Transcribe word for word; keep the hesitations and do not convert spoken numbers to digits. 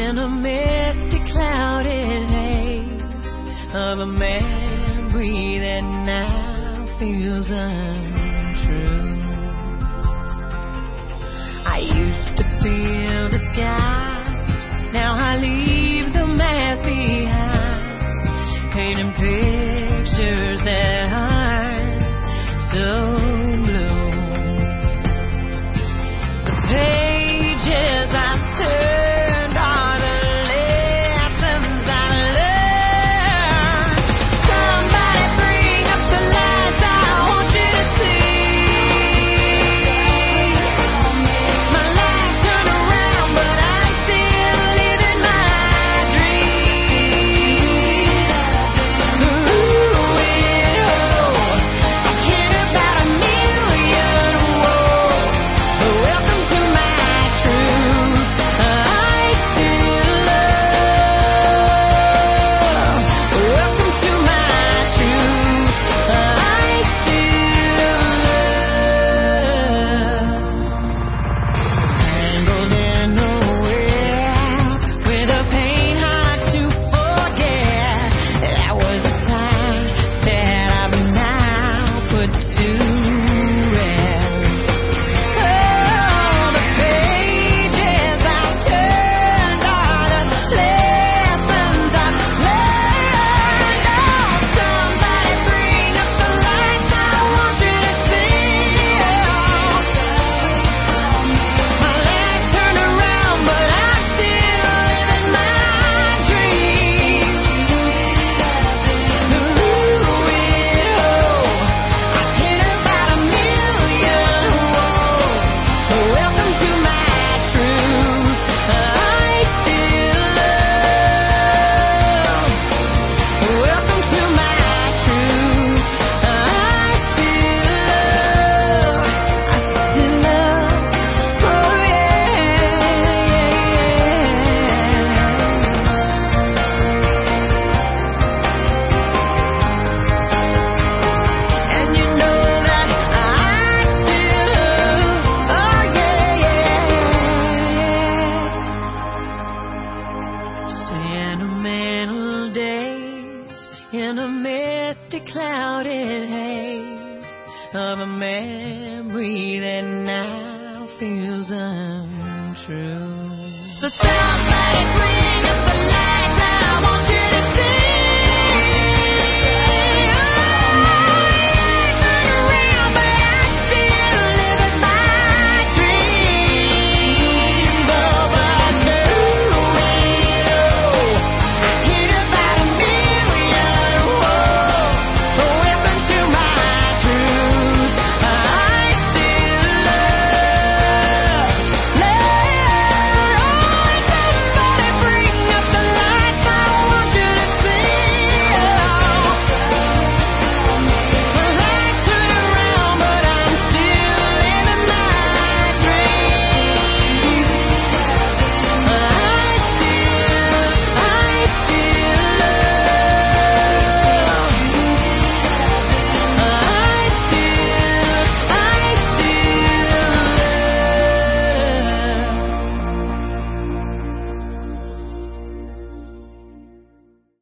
in a misty, clouded haze of a memory that now feels untrue. I used to feel the sky, now I leave the mask behind, painting pictures that aren't so blue. The pages I've turned are the lessons I've learned. Somebody bring up the lights, I want you to see. My life turned around, but I'm still living my dream. Ooh, it, oh, I hit about a million, whoa. Welcome to my truth, I still love. Welcome to my truth, I still love. Tangled in a web with a pain hard to forget. That was a sign that I've now put to rest. Oh, the pages I've turned are the lessons I've learned. Oh, somebody bring up the lights, I want you to see. My life turned around, but I'm still living my dream. Ooh, it, oh, I hit about a million, whoa. Welcome to my truth, I still love. Welcome to my truth, I still love. I still love, oh yeah, and you know that I still love, oh yeah, sentimental days in a misty, clouded haze of a memory that now feels untrue. So somebody bring